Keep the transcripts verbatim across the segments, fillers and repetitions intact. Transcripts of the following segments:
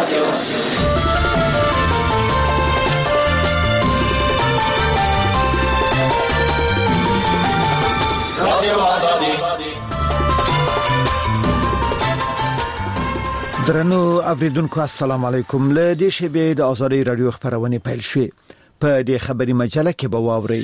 درنو اوریدونکو السلام علیکم. له دې شبې د آزادۍ رادیو خبرونه پیل شوه. په دې خبري مجله کې به واوري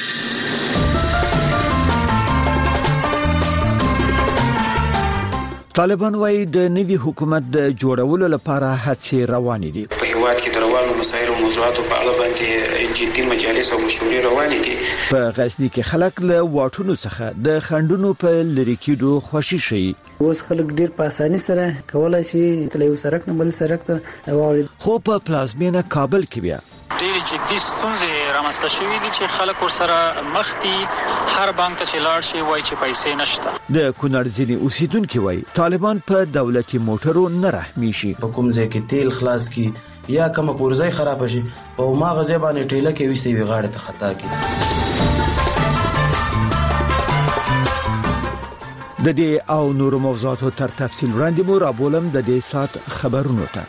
طالبان وايي د نوي حکومت د جوړولو لپاره هڅې روانې دي. په هیواد کې د روانو مسایلو او موضوعاتو په اړه باندې جدي مجالس او مشورې روانې دي. په غزني کې خلک له واټونو څخه د خندونو په لری کېدو خوشي شي. اوس خلک ډیر په اساني سره کولای شي تل یو سرک نه بل سرک ته واوړي. خو په پلازمینه کابل کې بیا ډېر جدي ستونزې رامنځته شوې دي چې خلک ورسره مخ دي. هر بانک ته چې لاړ شي وایي چې پیسې نشته. د کونړ ځینې اوسیدونکو وایي طالبان په دولتي موټرو نه رحمي شي. په کوم ځای کې تیل خلاص کی یا کوم پورځای خراب شي او ما غزه باندې ټیله کې وستې وی غاړه ته خطا کی. د دې او نورو موضوعاتو تر تفصیل وړاندې مو رابولم د دې سات خبرونو ته.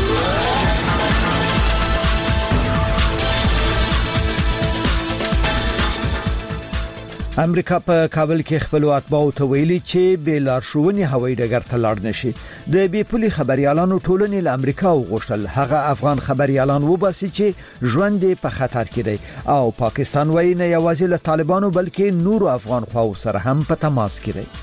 امریکا په کابل کې خپل اتباعو ته ویلي چې به لارښوونې هوایي ډګر ته لاړ نشي. د بي پولي خبريالانو ټولنې له امریکا وغوښتل هغه افغان خبريالان وباسي چې ژوند په خطر کې دی او پاکستان وايي نه یوازې له طالبانو بلکې نورو افغان خواو سره هم په تماس کې دی.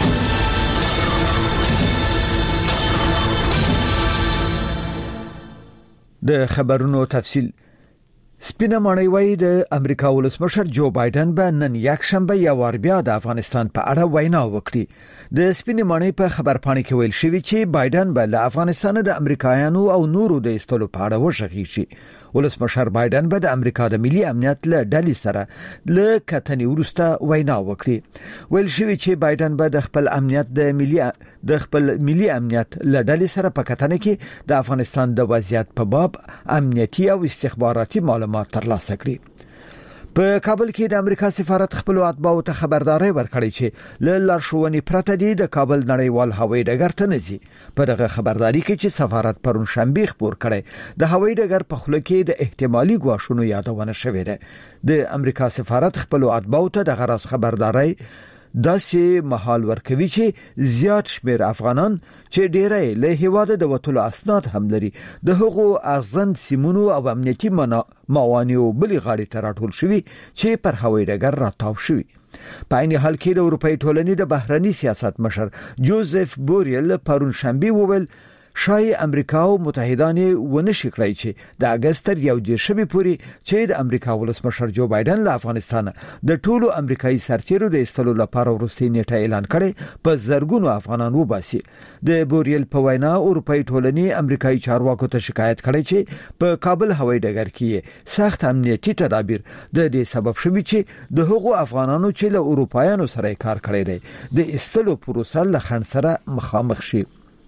د خبرونو تفصیل. سپینه ماڼۍ وايي د امریکا ولسمشر جو بایدن به نن یک شنبه یو وار بیا د افغانستان په اړه وینا وکړي. د سپینه ماڼۍ په خبرپاڼه کې ویل شوی چې بایدن به له افغانستان د امریکایانو او نورو د ایستلو په اړه وشغي شي. ولسمشر بایدن به د امریکا د ملي امنیت له ډلې سره له کتنې وروسته وینا وکړي. ویل شوی چې بایدن به د خپل امنیت د ملي د خپل ملي امنیت له ډلې سره په کتنه کې د افغانستان د وضعیت په باب امنیتي او استخباراتي معلومات ترلاسه کړي. په کابل کې د امریکا سفارت خپل اتباعو ته خبرداري ورکړې چې له لارښوونې پرته دی د کابل نړیوال هوایي ډګر ته نزي. په دغه خبرداري کې چې سفارت پرون شنبه خبر کړي د هوایي ډګر په خوله کې د احتمالي غواښونو یادونه شوې ده. د امریکا سفارت خپل اتباعو ته د غرض خبرداري داسې محال ورکوي چې زیات شمیر افغانان چې ډیرې له هیواده د وټولو اسناد هم لري د هغو ازند سیمونو او امنیتي موانعو بلی غاړي ته راټول شوي چې پر هوایي ډګر راتاو شوي. په عین حال کې د اروپאי ټولنې د بهرني سیاست مشر جوزف بوریل پرون شنبه وویل شای امریکا او متحدان ونه شکړای چې د اگست تر یو دیر شبي پوري چې د امریکا ولسمشر جو بایدن له افغانستان د ټولو امریکایي سرتیرو د استلو لپاره وروستي نیټه اعلان کړي په زرګونو افغانان وباسي. د بوریل په وینا اروپאי ټولنې امریکایي چارواکو ته شکایت کړي چې په کابل هوایي ډګر کې سخت امنیتي تدابیر د دې سبب شوي چې د هغو افغانانو چې له اروپایانو سره کار کړي دي د استلو پروسه له خنډ سره مخامخ شي.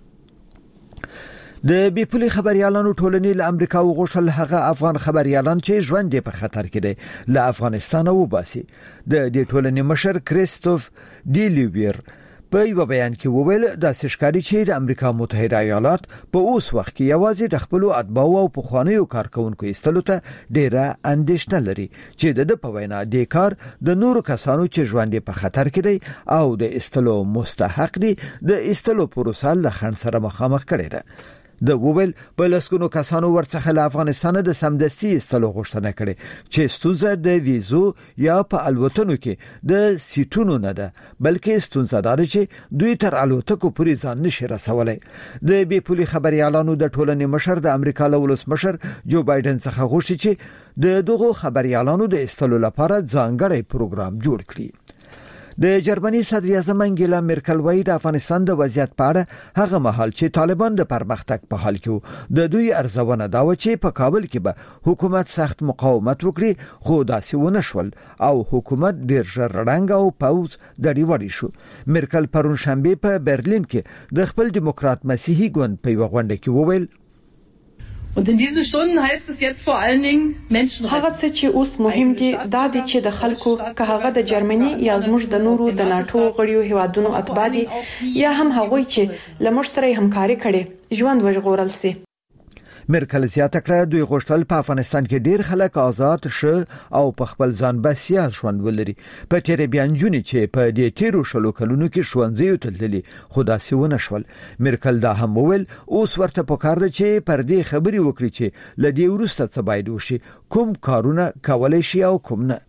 د بي پولي خبريالانو ټولنې له امریکا وغوښتل هغه افغان خبريالان چې ژوند په خطر کې دي له افغانستان وباسي. د دې ټولنې مشر کریستوف ډیلیویر په یو بیان کې وویل د سشکاري چې د امریکا متحده ایالات په اوس وخت کې یوازې د خپل اتباعو او پخوانیو کارکونکو ایستلو ته ډیره اندېښنه لري چې د په وینا د کار د نورو کسانو چې ژوند په خطر کې دي او د ایستلو مستحق دي د ایستلو پروسه له خنډ سره مخامخ کړي ده. د وویل په لسګونو کسانو ورڅخه له افغانستان د سمدستي استلو غوښتنه کړي چې ستونزه د ویزو یا په الوتنو کې د سیټونو نه ده بلکې ستونزه دار چې دوی تر الوتکو پورې ځان نشي رسولای. د بي پولي خبريالانو د ټولنې مشر د امریکا له ولسمشر جو بایدن څخه غوښتي چې د دغو خبريالانو د استلو لپاره ځانګړی پروګرام جوړ کړي. د جرمني صدر اعظم انګیلا مرکل وايي د افغانستان د وضعیت په اړه هغه مهال چې طالبان د پرمختګ په حال کې د دوی ارزونه دا و چې په کابل کې به حکومت سخت مقاومت وکړي خو داسې ونه شول او حکومت ډیر ژر رنګ او پاوز دړي وړي شو. مرکل پرون شنبه په برلین کې د خپل دیموکرات مسیحي ګوند په غونډه کې وویل Und in diesen Stunden heißt es jetzt vor allen Dingen Menschenrechte. هغه څه چې اوس مهم دي دا دي چې د خلکو که هغه د جرمني یا زموږ د نورو د ناتو غړیو هیوادونو اتباع دي یا هم هغوی چې له موږ سره همکاري کړي ژوند وژغورل سي. مرکل زیاته کړه دوی غوښتل په افغانستان کې ډیر خلک آزاد شه او په خپل ځان بسیا ژوند ولري. په تیر بیان جونې چې په دې تیرو شلو کلونو کې ښوونځي تللي خو داسې ونه شول. مرکل دا هم وویل اوس ورته پکار ده چې پر دې خبري وکړي چې لدې وروسته څه باید وشي، کوم کارونه کولای شي او کوم نه.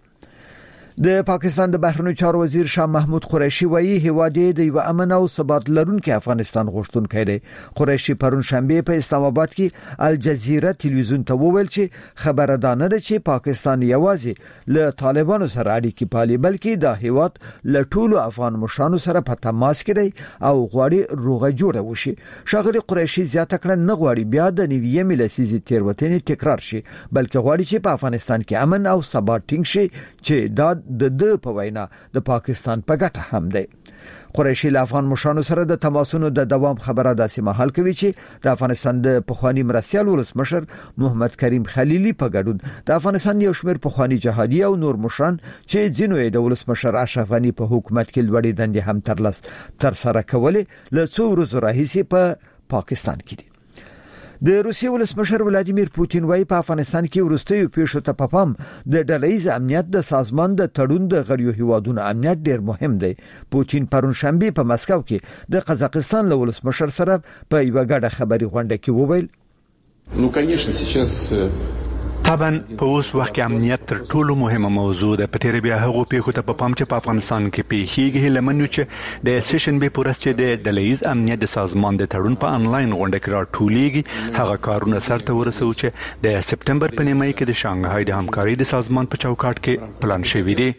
د پاکستان د بهرنیو چارو وزیر شاه محمود قریشي وایي هیواد د یو امن او ثبات لرونکي افغانستان غوښتونکی دی. قریشي پرون شنبه په اسلام آباد کې الجزیره تلویزیون ته وویل چې خبره ده نه چې پاکستان یوازې له طالبانو سره اړیکې پالي، بلکې د هیواد له ټولو افغان مشرانو سره په تماس کې دی او غواړي روغه جوړه وشي. ښاغلي قریشي زیاته کړه نه غواړي بیا د نوي لسیزې تیروتنې تکرار شي، بلکې غواړي چې په افغانستان کې امن او ثبات ټینګ شي چې دا د د په وینا د پاکستان په ګټه هم دی. قریشي له افغان مشرانو سره د تماسونو د دوام خبره داسې مهال کوي چې د افغانستان د پخوانی مرستیال ولسمشر محمد کریم خلیلی په ګډون د افغانستان یو شمېر پخوانی جهادي او نور مشران چې ځینو یې د ولسمشر اشرف غنی په حکومت کې لوړې دندې هم ترلاسه تر سره کولې له څو ورځې راهیسې په پاکستان کې دي. د روسیې ولسمشر ولادیمیر پوتین وايي په افغانستان کې وروستیو پیښو ته په پام د ډلهییز امنیت د سازمان د تړون د غړیو هیوادونو امنیت ډیر مهم دی. پوتین پرون شنبه په مسکو کې د قزاقستان له ولسمشر سره په یو غړ خبري غونډه کې وویل نو конечно сейчас طبعا په اوس وخت کې امنیت تر ټولو مهمه موضوع ده. په تیر بیا هغه پیښو ته په پام چې په افغانستان کې پیښیږي لمنو چې د سیشن به پورس چې د ډلهییز امنیت د سازمان د تړون په انلاین غونډه کې راټولېږي هغه کارونه سرته ورسو چې د سپټمبر په نیمه کې د شانګهای د همکارۍ د سازمان په چوکاټ کې پلان شوی دی.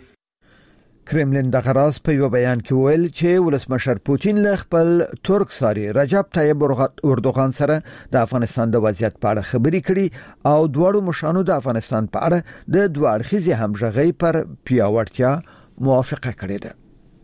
کرملین د غراز په یو بیان کې ویل چې ولسمشر پوتین له خپل ترک ساري رجب طیب اردوغان سره د افغانستان د وضعیت په اړه خبرې کړي او دواړو مشرانو د افغانستان په اړه د دوه اړخیزې همغږۍ پر پیاوړتیا موافقه کړې ده.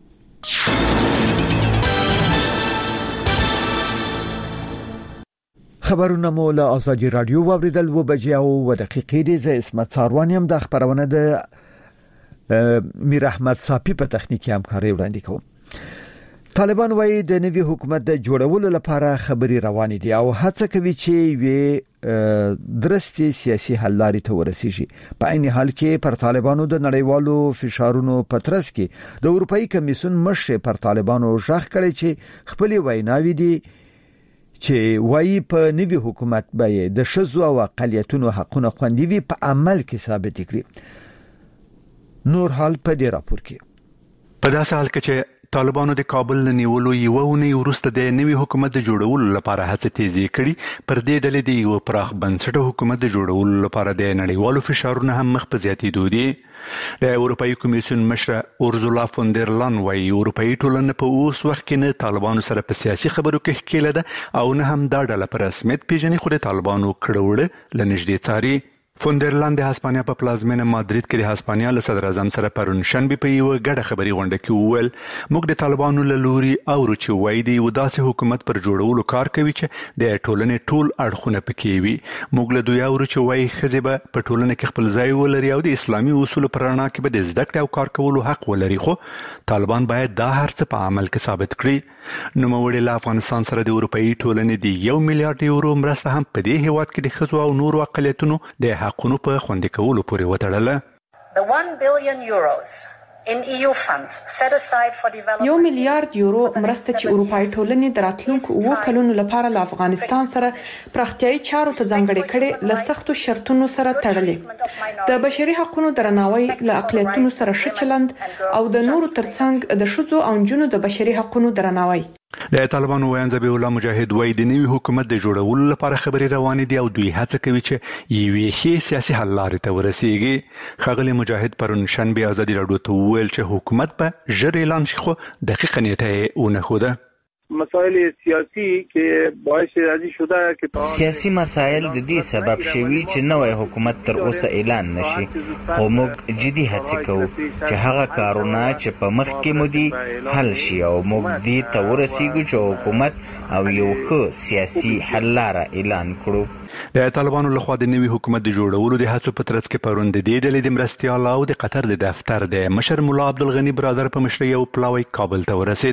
خبرونه مو له ازادي رادیو واوریدل و بجې او دقیقې دي. زه اسمت ساروان یم. د خبرونه د میر احمد صافی په تخنیکی همکاري وړاندې کوم. طالبان وايي د نوي حکومت د جوړولو لپاره خبري روانې دي او هڅه کوي چې وي درستي سیاسي حل لارې ته ورسیږي. په عین حال کې پر طالبانو د نړیوالو فشارونو په ترڅ کې د اروپאי کمیسیون مشر پر طالبانو ژغ کړي چې خپل ویناوي دي چې وايي په نوي حکومت به د شذو او اقلیتونو حقونه خوندي وي په عمل کې ثابت کړي. نور حال په دې راپور کې په داسې حال کې چې طالبانو د کابل له نیولو یو ونې وروسته د نوي حکومت د جوړولو لپاره هڅه تیزی کړي، پر دې ډلې د یو پراخ بنسټه حکومت د جوړولو لپاره د نړیوالو فشارونو هم مخ په زیاتېدو دي. د اروپאי کمیسیون مشره اورزولا فوندرلان وايي اروپאי ټولنه په اوس وخت کې نه طالبانو سره په سیاسي خبرو کې ښکېله ده او نه هم دا ډله په رسمیت پیژني خو د طالبانو کړوړه لنږدې څاري. فوندرلاند د هسپانیا په پلازمینه مادرید کې د هسپانیا له صدر اعظم سره پرون شنبه په یو غړ خبري غونډه کې وویل موږ د طالبانو له لوري اورو چې وایي دی و داسې حکومت پر جوړولو کار کوي چې د ټولنې ټول اړخونه پکې وي. موږ له دوی اورو چې وایي ښځې به په ټولنه کې خپل ځای ولري او د اسلامي اصولو پر رڼا کې به د زده کړې او کار کولو حق ولري، خو طالبان باید دا هر څه په عمل کې ثابت کړي. نوموړي له افغانستان سره د اروپאי ټولنې د یو میلیارډ یورو مرسته هم په دې هیواد کې د ښځو او نورو اقلیتونو د حقونو په خوندي کولو پورې وتړله. یو میلیارډ یورو مرسته چې اروپאי ټولنې د راتلونکو اوو کلونو لپاره له افغانستان سره پراختیايي چارو ته ځانګړې کړي له سختو شرطونو سره تړلې. د بشري حقوقو درناوی، له اقلیتونو سره ښه چلند او د نورو ترڅنګ د ښځو او نجونو د بشري حقوقو درناوی. د طالبانو ویان ذبیح الله مجاهد وايي د نوي حکومت د جوړولو لپاره خبري روانې دي او دوی هڅه کوي چې یوې ښې سیاسي حل لارې ته ورسیږي. ښاغلی مجاهد پرون شنبه ازادي راډیو ته وویل چې حکومت به ژر اعلان شي خو دقیقه نیټه یې ونه ښوده. مسائل سیاسی کې باعث راځي شوه چې سیاسي مسایل د دې سبب شوي چې نوې حکومت تر اوسه اعلان نشي، خو موږ جدي هڅه کوو چې هغه کارونه چې په مخ کې مو دي حل شي او موږ دې ته ورسیږو چې حکومت او یو ښه سیاسي حل لاره اعلان کړو. د طالبانو لخوا د نوي حکومت د جوړولو د هڅو په ترڅ کې پرون د دې ډلې د مرستیال او د قطر د دفتر د مشر مولا عبدالغنی برادر په مشرۍ یو پلاوی کابل ته ورسید.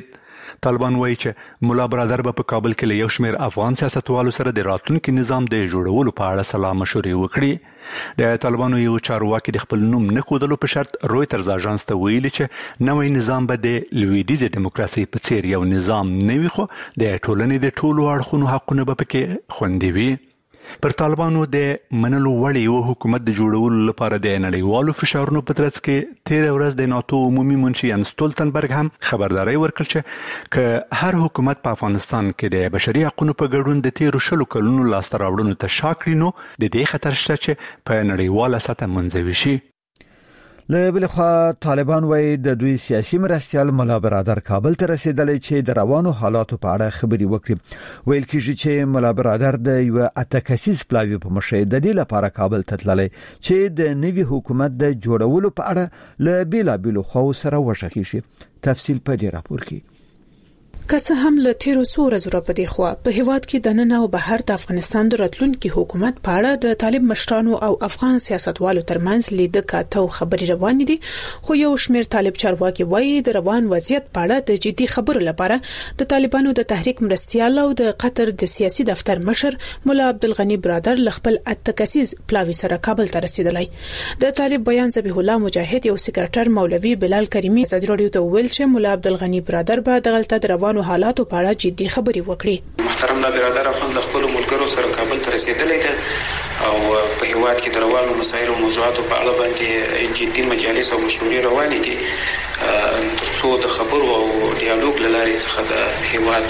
طالبان وایي چې مولا برادر به په کابل کې له یو شمېر افغان سیاستوالو سره د راتلونکي نظام د جوړولو په اړه سلا مشورې وکړي. د طالبانو یو چارواکي د خپل نوم نه ښودلو په شرط رویټرز اژانس ته ویلي چې نوی نظام به د لویدیځې دیموکراسي په څیر یو نظام نه وي، خو د ټولنې د ټولو اړخونو حقونه به پکې خوندي وي. پر طالبانو د منلو وړ یو حکومت د جوړولو لپاره د نړیوالو فشارونو په ترڅ کې تیر ورځ د ناتو عمومي منشي یانس ستولتنبرګ هم خبرداري ورکړه چې که هر حکومت په افغانستان کې د بشري حقوقو په ګډون د تیر شلو کلونو لاسته راوړنو ته شا کړي، نو د دې خطر شته چې په نړیواله سطح منځوي شي. له بل خوا طالبان وایي د دوی سیاسي مرستیال مولا برادر کابل ته رسیدلی چې د روانو حالاتو په اړه خبري وکړي. ویل کېږي چې مولا برادر د یو اته کسیز پلاوی په مشر د دې لپاره کابل ته تللی چې د نوي حکومت د جوړولو په اړه له بیلابیلو خواو سره وشخي شي. تفصیل په دې راپور کې. که څه هم له تیرو څو ورځو راپدې خو په هیواد کې د نن او بهر د افغانستان د راتلونکي حکومت په اړه د طالب مشرانو او افغان سیاستوالو ترمنځ لیده کاته خبري روان دي، خو یو شمېر طالب چارواکي وایي د روان وضعیت په اړه د جدي خبرو لپاره د طالبانو د تحریک مرستیال او د قطر د سیاسي دفتر مشر مولا عبدالغنی برادر لخپل اتکسیز پلاوی سره کابل ته رسیدلی. د طالب بیان ذبیح الله مجاهد یو سکرټر مولوی بلال کریمی ازادي رادیو ته ویل چې مولا عبدالغنی برادر به د غلطه د روانو حالاتو په اړه جدي خبري وکړي. محترم برادر افغان د خپل ملګرو سره کابل ته رسیدلی دی او په هیواد کې د روانو مسایلو او موضوعاتو په اړه باندې جدي مجالس او مشورې روانې دي ترڅو د خبرو او ډیالوګ له لارې څخه د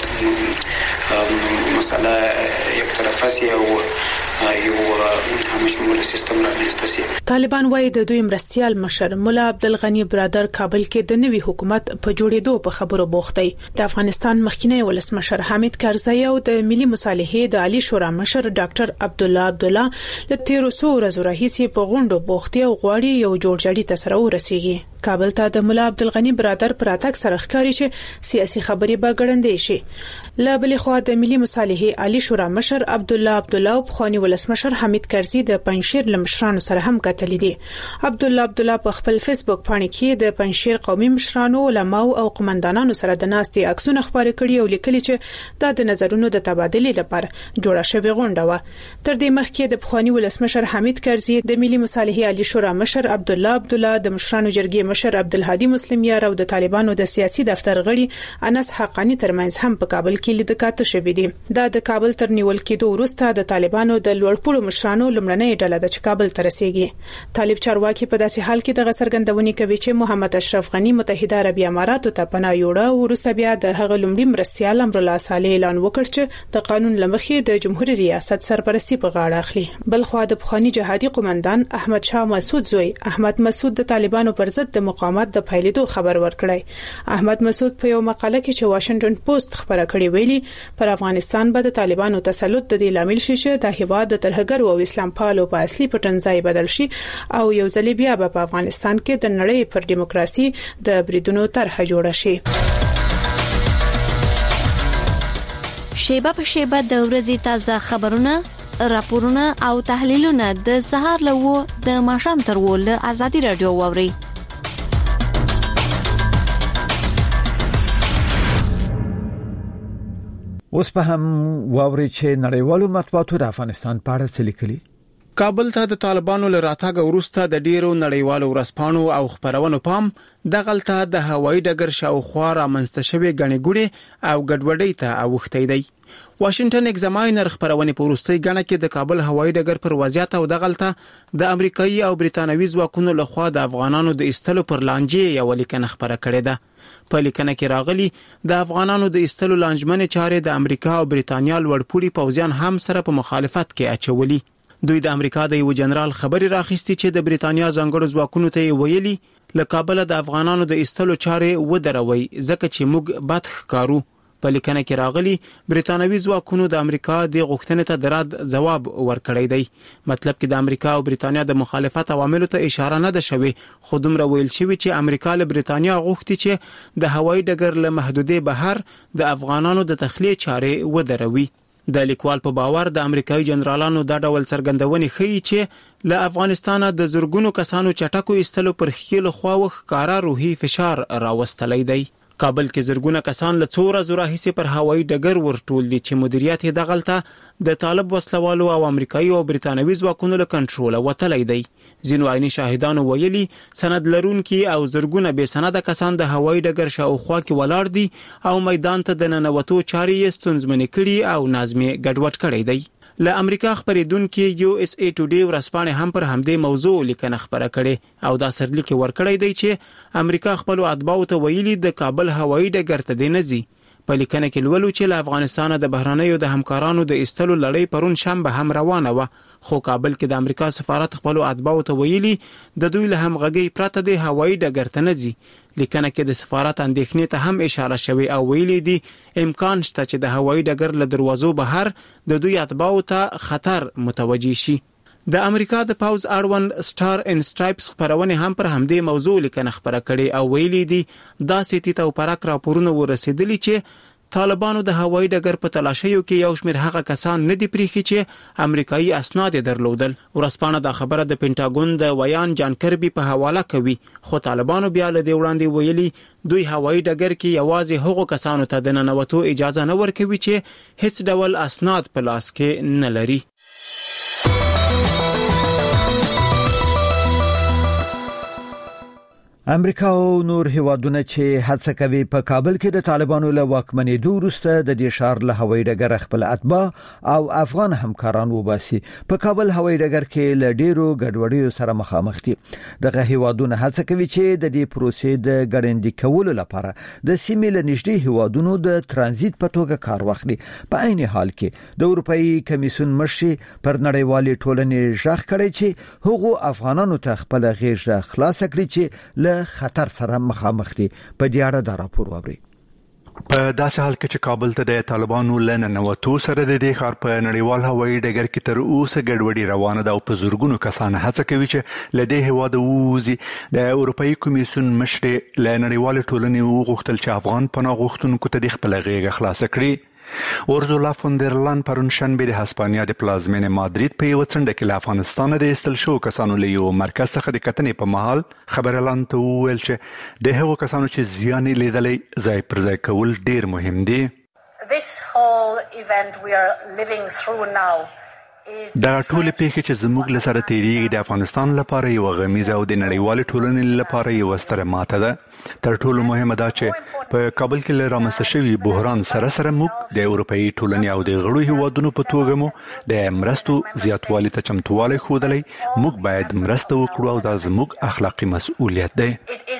هیواد مسله یک طرفه سي او یو همشموله سیستم رامنځته شي. طالبان وایي د دوی مرستیال مشر مولا عبدالغنی برادر کابل کې د نوي حکومت په جوړېدو په خبرو بوخت دی. د افغانستان مخکینی ولسمشر حامد کرزی او د ملي مصالحې د عالی شورا مشر ډاکټر عبد الله عبد الله له تیرو څو ورځو راهیسې په غونډو بوختي او غواړي یو جوړجاړي ته سره ورسیږي. کابل ته د مولا عبدالغنی برادر پر اتک سره ښکاري چې سیاسي خبري به ګړندې شي. له بل خوا د ملي مصالحې عالی شورا مشر عبد الله عبد الله په خواني ولسمشر حمید کرزی د پنځشیر لمشرانو سره هم کتلې دي. عبد الله عبد الله په خپل فیسبوک باندې کې د پنځشیر قومي مشرانو، علماو او قومندانانو سره د ناستې عکسونه خبرې کړي او لیکلي چې دا د نظرونو د تبادلې لپاره جوړه شوې غونډه و. تر دې مخکې د خواني ولسمشر حمید کرزی د ملي مصالحې عالی شورا مشر عبد الله عبد الله د مشرانو جرګې مشر عبدالهادي مسلم یار او د طالبانو د سیاسي دفتر غړي انس حقانی ترمنځ هم په کابل کې لیدل کاته شوې دي. دا د کابل تر نیول کېدو وروسته د طالبانو د لوړپوړو مشرانو لمړنۍ ډله د کابل ته رسیږي. طالب چارواکي په داسې حال کې د غسرګندونې کوي چې محمد اشرف غنی متحده عربی اماراتو ته پناه یوړه او وروسته بیا د هغه لومړي مرستیال امر الله صالح اعلان وکړ چې د قانون لمخې د جمهوریت ریاست سرپرستی په غاړه اخلي. بل خو د بخوانی جهادي قومندان احمد شاه مسعود زوی احمد مسعود د طالبانو پر ضد د مقاومت د پایلیدو خبر ورکړی. احمد مسعود په یو مقاله کې چې واشنگټن پوسټ خبره کړې ویلي پر افغانستان به د طالبانو تسلط د دې لامل شي چې د هیواد د ترهګر او اسلام پالو په اصلي پټنځای بدل شي او یو ځل بیا په افغانستان کې د نړۍ پر دیموکراسي د بریدونو طرح جوړه شي. شیبه په شیبه د ورځې تازه خبرونه، راپورونه او تحلیلونه د سهار لوو د ماښام تر ول ازادي رادیو ووري. اوس په هم واوري چې نړیوالو مطبوعاتو د افغانستان په اړه څه لیکلي. کابل ته د طالبانو له راتګ وروسته د ډیرو نړیوالو ورځپاڼو او خبرونو پام د غلطه د هوایي ډګر شاوخوا رامنځته شوې غنې ګوډې او ګډوډۍ ته اوښتی دی. واشنگټن ایگزاماینر خبرونه په وروستي غنه کې د کابل هوایي ډګر پر وضعیت او د غلطه د امریکایي او برتانوي ځواکونو لخوا د افغانانو د استلو پر لانجې یو لیکنه خبره کړې ده. په لیکنه کې راغلي د افغانانو د استلو لانجمنې چارې د امریکا او برتانیا لوړپوړي پوځیان هم سره په مخالفت کې اچولي. دوی د امریکا د یو جنرال خبري راخستي چې د برتانیا ځانګړو ځواکونو ته ویلي له کابل د افغانانو د استلو چارې ودروي ځکه چې موږ بد ښکارو. په لیکنه کې راغلي برتانوي ځواکونو د امریکا د غوښتنې ته د رد ځواب ورکړی دی. مطلب کې د امریکا او برتانیا د مخالفت عواملو ته اشاره نه ده شوې، خو دومره ویل شوی چې امریکا له برتانیا غوښتي چې د هوایي ډګر له محدودې بهر د افغانانو د تخلیه چارې ودروي. د لیکوال په باور د امریکایي جنرالانو دا ډول څرګندونې ښیي چې له افغانستانه د زورګونو کسانو چټکو استلو پر خېلو خواوخ کارا روحي فشار راوستلی دی. کابل کې زرګونه کسان له څو ورځې راهیسې پر هوایي ډګر ورټول دي چې مدیریت یې دغلته د طالب وسلوالو او امریکایي او برتانوي ځواکونو له کنټروله وتلی دی. ځینو عیني شاهدانو ویلي سند لرونکي او زرګونه بې سنده کسان د هوایي ډګر شاوخوا کې ولاړ دي او میدان ته د ننوتو چارې یې ستونزمنې کړي او نظم یې ګډوډ کړی دی. له امریکا خبرېدونکي یو اس ای ټوډے ورځپاڼې هم پر همدې موضوع لیکنه خبره کړې او دا سرلیک ورکړی دی چې امریکا خپل اتباعو ته ویلي د کابل هوایي ډګر ته دی نه ځي. په لیکنه کې لولو چې له افغانستان د بهرنیو د همکارانو د ایستلو لړۍ پرون شنبه هم روانه و، خو کابل کې د امریکا سفارت خپل اتباعو ته ویلي د دوی له همغږۍ پرته د هوایي ډګر ته نه ځي. لیکنه کې د سفارت اندېښنې ته هم اشاره شوې او ویلي دي امکان شته چې د هوایي ډګر له دروازو بهر د دوی اتباعو ته خطر متوجي شي. د امریکا د پاوز اړوند سټار ان سټرایپس خبرونه هم پر همدې موضوع لیکنه خبره کړې او ویلي دي دا سيتي تو پراک راپورونه ورسېدلي چې طالبانو د هوایي ډګر په تلاشیو کې یو شمېر هغه کسان نه دي پریښي چې امریکایي اسناد درلودل. ورځپاڼه دا خبره د پینټاګون د ویان جان کربي په حواله کوي، خو طالبانو بیا له دې وړاندې ویلي دوی هوایي ډګر کې یوازې هغو کسانو ته د ننوتو اجازه نه ورکوي چې هیڅ ډول اسناد په لاس کې نه لري. امریکا او نور هیوادونه چې هڅه کوي په کابل کې د طالبانو له واکمنېدو وروسته د دې شهر له هوایي ډګر خپل اتباع او افغان همکاران وباسي، په کابل هوایي ډګر کې له ډیرو ګډوډیو سره مخامخ دي. دغه هیوادونه هڅه کوي چې د دې پروسې د ګړندې کولو لپاره د سیمې له نږدې هیوادونو د ترانزیت په توګه کار واخلي. په عین حال کې د اروپאי کمیسیون مشر پر نړیوالې ټولنې ژغ کړی چې هغو افغانانو ته خپل غیږه خلاص کړي چې له خطر سره مخامخ دي. په دې اړه دا راپور ووري. په داسې حال کې چې کابل ته د طالبانو لننوتو سره د دې ښار په نړیوال هوایي ډګر کې تر اوسه ګډوډي روانه ده او په زورګونو کسان هڅه کوي چې له دې هیواده ووځي. د اروپאי کمیسیون مشر له نړیوال ټولنې وغوښتل چې افغان پناه غوښتونکو ته د خپل غیږه خلاص کړي. اورزولا فون در لان پرون شنبه د هسپانیا د پلازمینې مادرید په یو څنډه کې له افغانستان د ایستل شو کسانو له یو مرکز څخه د کتنې په محل خبرلان ته وویل چې د هغو کسانو چې زیان لیدلی ځای پر ځای کول ډیر مهم دي. This whole event we are living through now دا ټول پیښې چې زموږ له سره تیریږي د افغانستان لپاره یو غمیزه او د نړیوال ټولنې لپاره یو ستره ماته ده. تر ټولو مهمه دا چې په کابل کې له رامنځته شوي بحران سره سره موږ د اروپאי ټولنې او د غړو هیوادونو په توګه مو د مرستو زیاتوالي ته چمتووالی ښودلی. موږ باید مرسته وکړو او دا زموږ اخلاقي مسؤلیت دی.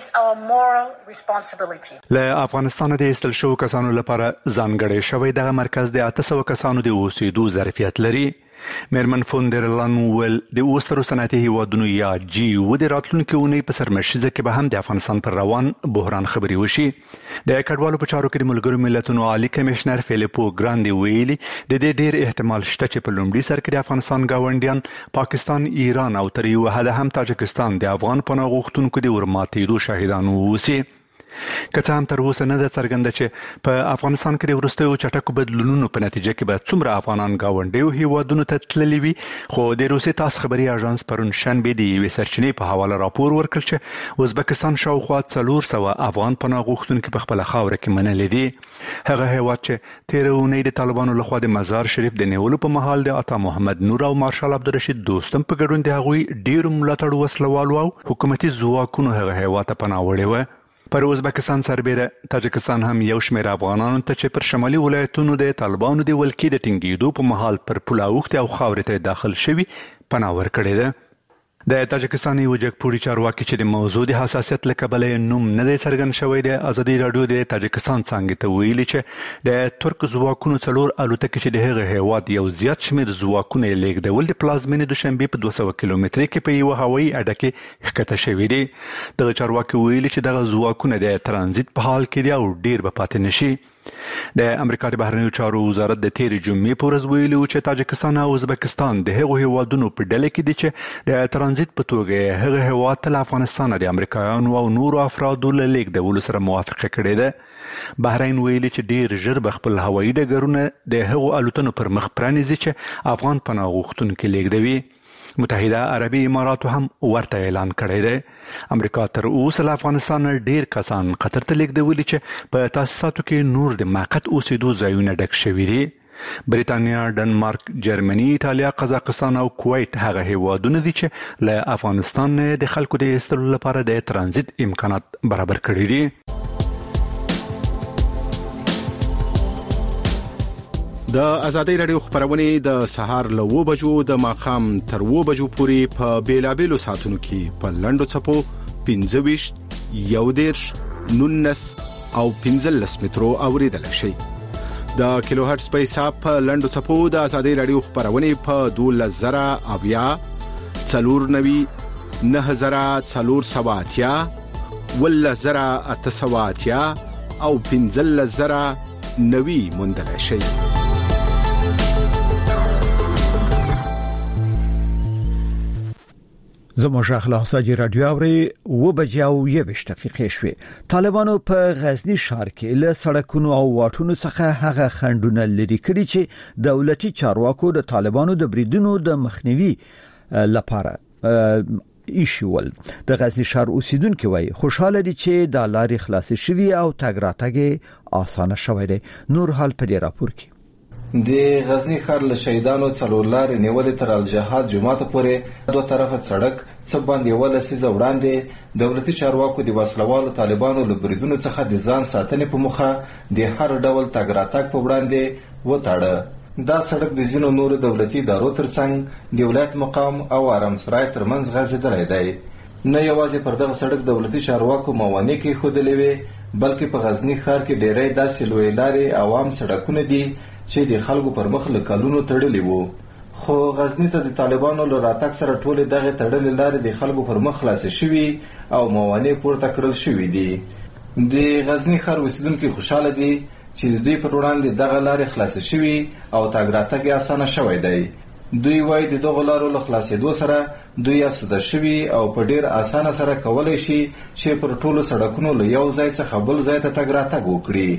له افغانستان د ایستل شوو کسانو لپاره ځانګړی شوی دغه مرکز د اته سوه کسانو د اوسېدو ظرفیت لري. میرمن فون در لان ویل د اوسترو صنعتي هیوادونو یا جی او د راتلونکي اونۍ په سرمشیزه کې به هم د افغانستان پر روان بحران خبري وشي. د کډوالو په چارو کې د ملګرو ملتونو عالی کمشنر فیلیپو ګراندي ویلي د دې ډیر احتمال شته چې په لومړي سر کې د افغانستان گاونډیان پاکستان، ایران او تر یو حده هم تاجکستان د افغان پناه غوښتونکو د ورماتېدو شاهدان ووسي. که څه هم تر اوسه نه ده څرګنده چې په افغانستان کې د وروستیو چټکو بدلونونو په نتیجه کې به څومره افغانان ګاونډیو هیوادونو ته تللي وي، خو د روسیې تاس خبري اژانس پرون شنبه د یوې سرچینې په حواله راپور ورکړ چې ازبکستان شاوخوا څلور سوه افغان پناه غوښتونکي په خپله خاوره کې منلي دي. هغه هیواد چې تېره اونۍ د طالبانو لخوا د مزار شریف د نیولو په مهال د عطا محمد نور او مارشال عبدالرشید دوستم په ګډون د هغوی ډیرو ملاتړو وسلوالو او حکومتي ځواکونو هغه هیواد ته پناه وړې وه. پر ازبکستان سربېره تاجکستان هم یو شمېر افغانانو ته چې پر شمالي ولایتونو د طالبانو د ولکې د ټینګېدو په مهال پر پوله اوښتې او خاورې ته داخل شوي پناه ورکړې ده. د تاجکستان یو جګپوړي چارواکي چې د موضوع د حساسیت له کبله نوم نه دی څرګند شوی د ازادي راډیو د تاجکستان څانګې ته ویلي چې د ترک ځواکونو څلور الوتکې چې د هغه هیواد یو زیات شمېر ځواکونه یې لېږدول د پلازمینې دوشنبې په دوه سوه کیلومترۍ کې په یوه هوایي اډه کې ښکته شوي دي. دغه چارواکي ویلي چې دغه ځواکونه د ترانزیت په حال کې دي او ډیر به پاتې نشي. د امریکا د بهرنیو چارو وزارت د تیرې جمعې په ورځ ویلي و چې تاجکستان او ازبکستان د هغو هیوادونو په ډله کې دي چې د ترانزیت په توګه هغه هیواد ته له افغانستان د امریکایانو او نورو افرادو له لېږدولو سره موافقه کړې ده. بحرین ویلي چې ډیر ژر به خپل هوایي ډګرونه د هغو الوتنو پر مخ پرانیزي چې افغان پناه غوښتونکي لېږدوي. متحده عربي اماراتو هم ورته اعلان کړی دی. امریکا تر اوسه له افغانستان ډیر کسان قطر ته لیږدولي چې په تاسیساتو کې نور د موقت اوسېدو ځایونه ډک شوي دي. بریتانیا، ډنمارک، جرمني، ایټالیا، قزاقستان او کویت هغه هیوادونه دي چې له افغانستان د خلکو د ایستلو لپاره د ترانزیت امکانات برابر کړي دي. د ازادي رادیو خبرونه د سهار له و بجو د ماخام تر و بجو پورې په بیلابېلو ساعتونو کې په لندو چپو پنځه ویشت، یو دېرش، نولس او پنځلس مترو اوریدل شي. د کیلو هرتز په حساب په لندو چپو د ازادي رادیو خبرونه په دولس زره اویا، څلور نوي، نه زره څلور سواتیا، ولس زره اته سواتیا او پنځلس زره نوي موندل شي. زموږ اخلاصاجي رادیو اوري و بجاو یوش دقیقې شوي. طالبانو په غزنی ښار کې له سړکونو او واټونو څخه هغه خندونه لري کړي چې دولتي چارواکو د طالبانو د بریدونو د مخنیوي لپاره ایشول. د غزنی ښار اوسیدونکو وایي خوشاله دي چې د لارې خلاص شوي او تګ راتګ آسانه شوی دی. نور حال په دې راپور کې د غزنی ښار له شهیدانو څلور لارې نیولې تر الجهاد جمعه پورې دوه طرفه سړک څه باندې ولسیزه وړاندې دولتي چارواکو د وسلوالو طالبانو له بریدونو څخه د ځان ساتنې په مخه د هر ډول تګ راتګ په وړاندې وتاړه. دا سړک د ځینو نورو دولتي ادارو ترڅنګ د ولایت مقام او آرامسرای ترمنځ غځېدلی دی. نه یوازې پر دغه سړک دولتي چارواکو موانع کېښودلې وې بلکې په غزنی ښار کې ډېری داسې لویې لارې عوام سړکونه دي چې د خلکو پر مخ له کلونو تړلي وو. خو غزنی ته د طالبانو له راتګ سره ټولې دغه تړلې لارې د خلکو پر مخ خلاصې شوي او موانع پورته کړل شوي دي. د غزنی ښار اوسیدونکي خوشاله دي چې د دوی پر وړاندې دغه لارې خلاصې شوي او تګ راتګ اسانه شوی دی. دوی وایي د دغو لارو له خلاصېدو سره دوی اسوده شوي او په ډیر اسانه سره کولی شي چې پر ټولو سړکونو له یو ځای څخه بل ځای ته تګ راتګ وکړي.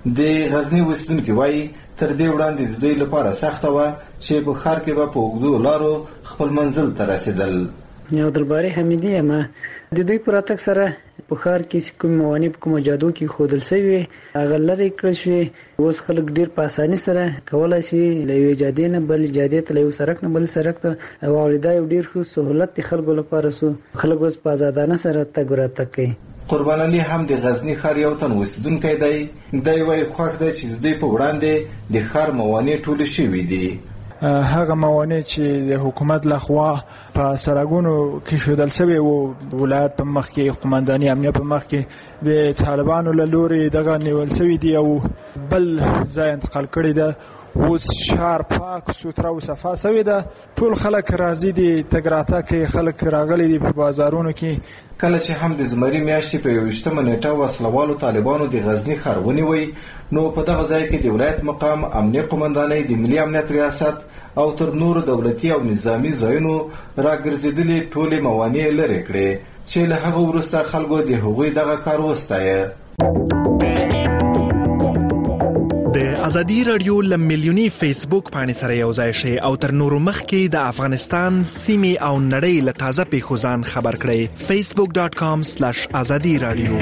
د غزنی اوسیدونکي وایي تر دې وړاندې د دوی لپاره سخته وه چې په ښار کې به په اوږدو لارو خپل منزل ته رسېدل. یو دلباري حمیدي یم. د دوی په راتګ سره په ښار کې کوم موانع په کومو جادو کې ښودل شوي هغه لرې کړل شوي. اوس خلک ډېر په اساني سره کولی شي له یوې جادې نه بلې جادې ته، له یو سړک نه بل سړک ته. او دا یو ډېر ښه سهولت د خلکو لپاره سو. خلک اوس په ازادانه سره تګ راتګ کوي. قربان علي هم د غزنی ښار یو تن اوسیدونکی دی. دی وایي خوښ دی چې د دوی په وړاندې د ښار موانع ټولې شوي دي. هغه موانع چې د حکومت لخوا په سرګونو کې شودل شوی وو، ولایت په مخ کې قومنداني امنیت په مخ کې د طالبانو له لوري دغه نیول شوی دی او بل ځای انتقال کړی ده. اوس ښار پاک سوتره او صفا شوی ده. ټول خلک راضي دي، تګ راتګ کوي، خلک راغلي دي په بازارونو کې. کله چې هم د زمري میاشتې په یوویشتمه نیټه وسلوالو طالبانو د غزنی ښار ونیوی نو په دغه ځای کې د ولایت مقام، امنیه قومندانۍ، د ملي امنیت ریاست او تر نورو دولتي او نظامي ځایونو راګرځېدلې ټولې موانع لرې کړې چې له هغه وروسته خلکو د هغوی دغه کار وستایه. د ازادي رادیو ل میلیونی فیسبوک باندې سره یو ځای شئ او تر نورو مخکې د افغانستان سیمې او نړۍ له تازه پیښو ځان خبر کړئ. فیسبوک ډاٹ کام سلیش ازادي رادیو.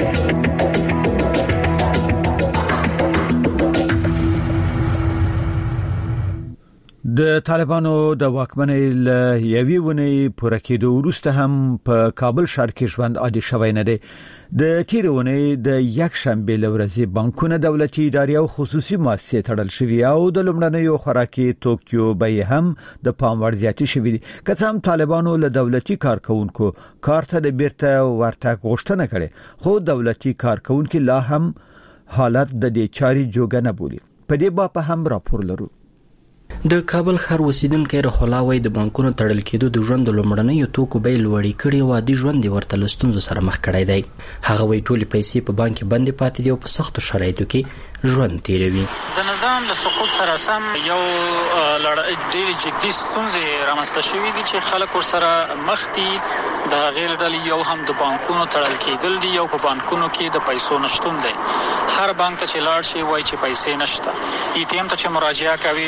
د طالبانو د واکمنۍ له یوې ونې پوره کېدو وروسته هم په کابل ښار کې ژوند عادي شوی نه دی. د تېرې ونې د یکشنبې له ورځې بانکونه، دولتي ادارې او خصوصي مؤسسې تړل شوي او د لومړنیو خوراکي توکیو بیې هم د پام وړ زیاتې شوي دي. که څه هم طالبانو له دولتي کارکونکو کار ته د بیرته ورتګ غوښتنه کړې، خو دولتي کارکونکو لا هم حالت د دې چارې جوګه نه بولي. په دې باب هم راپور لرو. د کابل ښار اوسیدونکي رح الله وایي د بانکونو تړل کېدو د ژوند لومړنیو توکو بیې لوړې کړي او عادي ژوند یې ورته له ستونزو سره مخ کړی دی. هغه وایي ټولې پیسې په بانک کې بندې پاتې دي او په سختو شرایطو کې ژوند تیروي. د نظام له سقوط سره سم یو ډېرې جدي ستونزې رامنځته شوي دي چې خلک ورسره مخ دي. د هغې له ډلې یو هم د بانکونو تړل کېدل دي، یو په بانکونو کې د پیسو نشتون دی. هر بانک ته چې لاړ شي وایي چې پیسې نشته. ای ټي ایم ته چې مراجعه کوي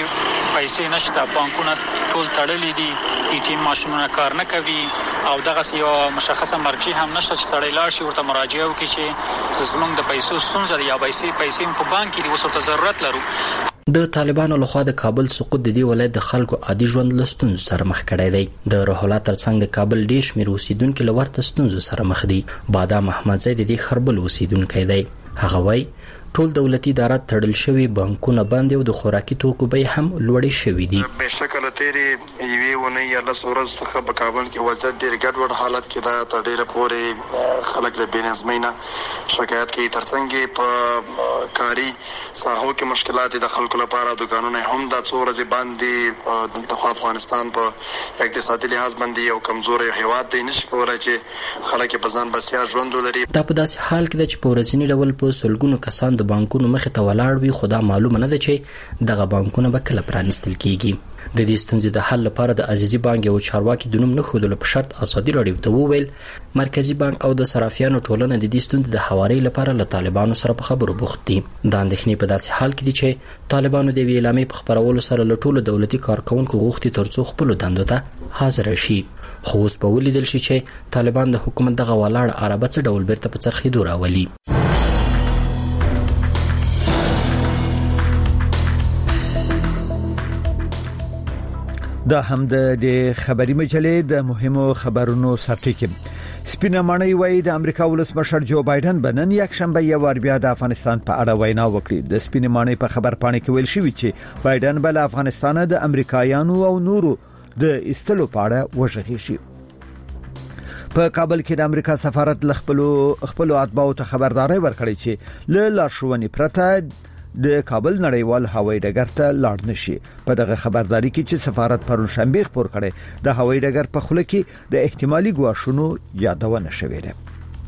پیسې نشته، بانکونه ټول تړلي دي، ای ټي ایم ماشینونه کار نه کوي او دغه یو مشخصه مرجع هم نشته چې سړی لاړ شي ورته مراجعه وکړي چې زموږ د پیسو ستونزه ده یا پیسې پیسې په بانک کې دي، اوس ورته ضرورت لرو. د طالبانو لخوا د کابل سقوط د دې ولایت د خلکو عادي ژوند له ستونزو سره مخ کړی دی. د روح الله ترڅنګ د کابل ډېر شمېر اوسیدونکي له ورته ستونزو سره مخ دي. بادام احمدزی د دې خربل اوسیدونکی دی. هغه وایي ټول دولتي ادارات تړل شوي، بانکونه بند او د خوراکي توکو بیې هم لوړې شوي دي. بهشکه تیرې یوې ونې یا لس ورځو څخه په کابل کې وضعیت ډېر ګډوډ حالت کې ده. تر ډېره پورې خلک له بې نظمۍ نه شکایت کوي. ترڅنګ په کاري ساحو کې مشکلات د خلکو لپاره دوکانونه هم دا څو ورځې بند دي. د افغانستان په اقتصادي لحاظ باندې یو کمزوری هیواد دی، نشي کولای چې خلک په ځان بسیا ژوند ولري. دا په داسې حال کې ده چې په ورځني ډول په سلګونو کسان د بانکونو مخې ته ولاړ وي، خو دا معلومه نه ده چې دغه بانکونه به کله پرانیستل کیږي. د دې ستونزې د حل لپاره د عزیزي بانک یو چارواکي د نوم نه ښودلو په شرط ازادي راډیو ته وویل مرکزي بانک او د صرافیانو ټولنه د دې ستونزې د هواري لپاره له طالبانو سره په خبرو بوخت دي. دا اندېښنې په داسې حال کې دي چې طالبانو د یوې اعلامیې په خپرولو سره له ټولو دولتي کارکوونکو غوښتي ترڅو خپلو دندو ته حاضر شي. خو اوس به ولیدل شي چې طالبان د حکومت دغه ولاړ عربه څه ډول بیرته په څرخېدو راولي. دا هم د خبري مجلې د مهمو خبرونو سرټکی. سپینه ماڼۍ وایي د امریکا ولسمشر جو بایدن بنن یک شنبه یو ور بیا د افغانستان په اړه وینا وکړي. د سپینه ماڼۍ په خبر پاڼه کې ویل شوی چې بایدن بل افغانستان د امریکایانو او نورو د استلو په اړه وژغي شي. په کابل کې د امریکا سفارت خپل خپل اتباعو ته خبرداري ورکړي چې له لارښوونې پرته د کابل نړیوال هوایي ډګر ته لاړ نشي. په دغه خبرداري کې چې سفارت پرون شنبه خبر کړي د هوایي ډګر په خوله کې د احتمالي ګواښونو یادونه شوې ده.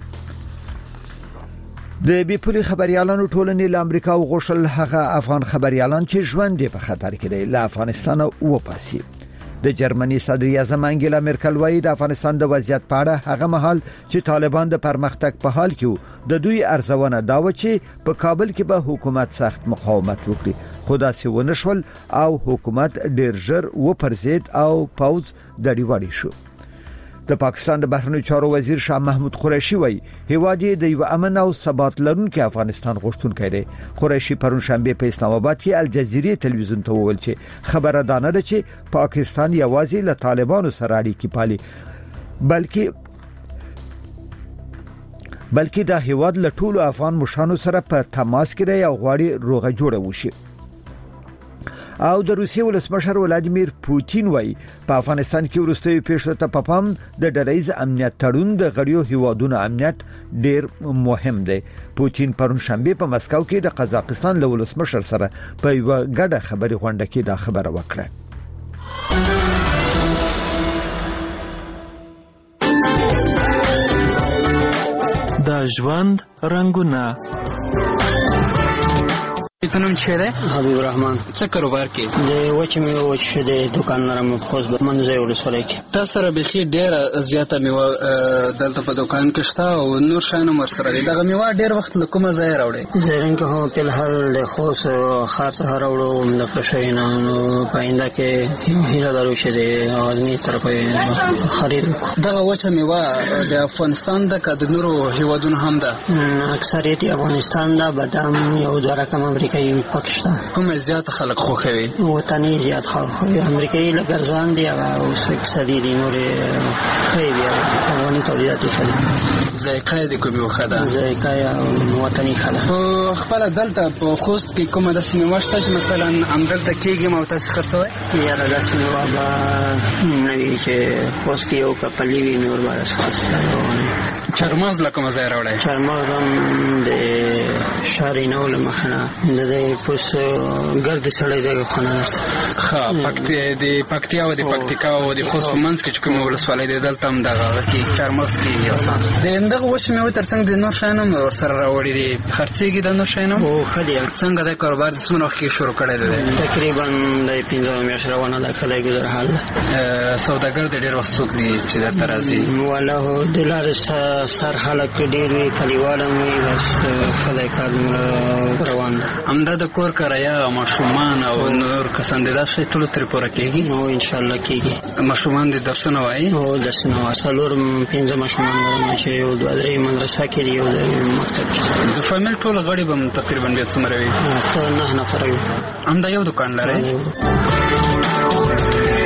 د بیپولي خبريالانو ټولنې له امریکا وغوښتل هغه افغان خبريالان چې ژوند په خطر کې دي له افغانستان وپاسي. د جرمني صدر اعظم انګلا مرکل وایي د افغانستان د وضعیت په اړه هغه مهال چې طالبان د پرمختګ په حال کې د دوی ارزونه دا و چې په کابل کې به حکومت سخت مقاومت وکړي، خو دا څه ونه شول او حکومت ډیر ژر وپرځید او پاوز دړي وړي شو. د پاکستان د بهرنیو چارو وزیر شاه محمود قریشي وایي هیواد د یو امن او ثبات لرونکي افغانستان غوښتونکی دی. قریشي پرون شنبه په اسلام آباد کې الجزیره تلویزیون ته وویل چې خبره ده نه چې پاکستان یوازې له طالبانو سره اړیکې پالي، بلکې بلکې دا هیواد له ټولو افغان مشرانو سره په تماس کې دی او غواړي روغه جوړه وشي. او د روسیې ولسمشر ولادیمیر پوتین وایي په افغانستان کې ورستوي پیښو ته په پام د ډلهیز امنیت تړون د غړیو هیوادونو امنیت ډیر مهم دی. پوتین پرون شنبه په مسکو کې د قزاقستان له ولسمشر سره په یو غډه خبري غونډه کې دا خبره وکړه. د ژوند رنگونه تنم چه ده؟ حبیب الرحمن. څه کاروبار کې؟ د وچه میوه وچ شده دکان نرم خوز به منځي ولسوالۍ کې. تاسو سره به خیر ډیره زیاته میوه دلته په دکان کې شته او نور شانو مر سره دي. دغه میوه ډیر وخت له کومه ځای راوړي؟ زرین که هو په الحال د خوس خاص راوړو د فرشینا پاینده کې هیله درو شه دي اوازمي طرفه خرید. دغه وچه میوه د افغانستان د کډنورو هیوادونو هم ده. اکثریت افغانستان دا بادام یو د رقم امریکا پاکستان کوم زیات خلک خوخوي وطني زیات خلک خوي امریکایي لګرزان دی هغه اوس اقتصادي دي نور خي بیا افغاني تولیدات خلک ذایقه د کومه خدا ذایقه وطني خلک په خپل دلته په خوست کې کومه د سینما شته چې مثلا ام دلته کېږي مو تاسو خرڅوي یا د سینما با نوی چې خوست کې یو کپلې وی نور باندې خاص چرماز لکه مزه راوړی چرماز هم د شارینو لمخنه د پوس ګرد سړی ځای خونه است. ها پکتیا دی پکتیا او دی پکتیکا او دی خوست منځ کې کوم ولسوالۍ دی دلته هم دغه کې چرماز کې یو څه د اندغه وښ مې ترڅنګ د نور شانو ور سره راوړي دي خرڅېږي د نور شانو او خدي څنګه د کاروبار د سمونه کې شروع کړی دی تقریبا د پنځه میاشتې روانه ده کله ګذر حال سوداګر د ډېر وخت څوک دي چې درته راځي والله د لارې سر حالت ډېر وی کلیوالم وي بس خلک کار روان هم همدا د کور کرایه او ماشومان او نور کسان دي دا شی ټول تر پوره کیږي؟ نو ان شاء الله کیږي. ماشومان د درسونه وایي؟ او درسونه وایي. څلور پنځه ماشومان لرم چې یو دوه درې مدرسه کې دي، یو د مکتب کې. د فامیل ټول غړي به تقریبا بیا څومره وي؟ ته نه نفر وي. همدا یو دکان لري؟